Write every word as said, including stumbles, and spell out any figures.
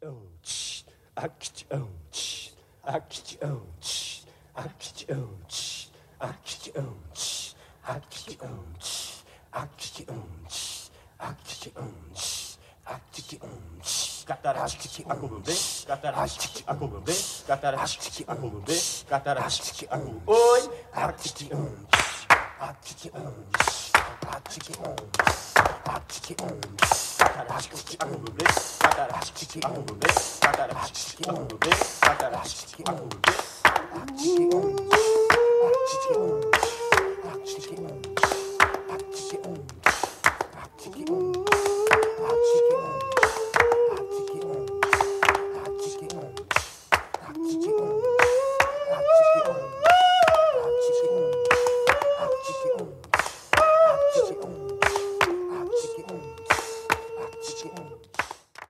Akti-onch, akti-onch, akti-onch, akti-onch, akti-onch, akti-onch, akti-onch, akti-onch, akti-onch. Catarastic acumbe, catarastic acumbe, catarastic acumbe, catarastic acumbe. Oi, Akti-onch, akti-onch, akti-onch, akti-onch. catarastic acumbe, catarastic acumbe, catarastic acumbe, catarastic acumbe.